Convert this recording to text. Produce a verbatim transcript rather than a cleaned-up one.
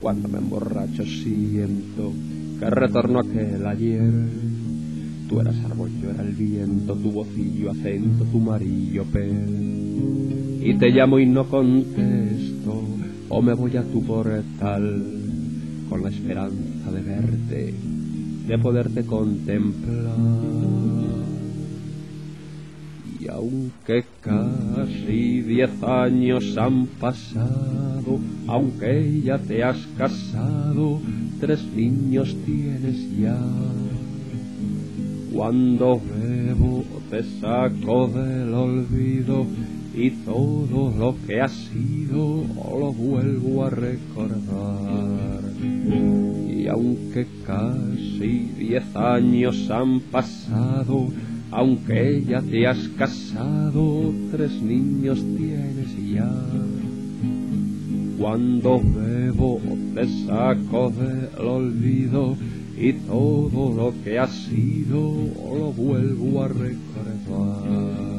Cuando me emborracho siento que retorno aquel ayer. Tú eras árbol, yo era el viento, tu vocillo, acento, tu amarillo pel. Y te llamo y no contesto, o me voy a tu portal, con la esperanza de verte, de poderte contemplar. Y aunque casi diez años han pasado, aunque ya te has casado, tres niños tienes ya. Cuando bebo te saco del olvido y todo lo que ha sido lo vuelvo a recordar. Y aunque casi diez años han pasado, aunque ya te has casado, tres niños tienes ya. Cuando bebo te saco del olvido y todo lo que ha sido lo vuelvo a recordar.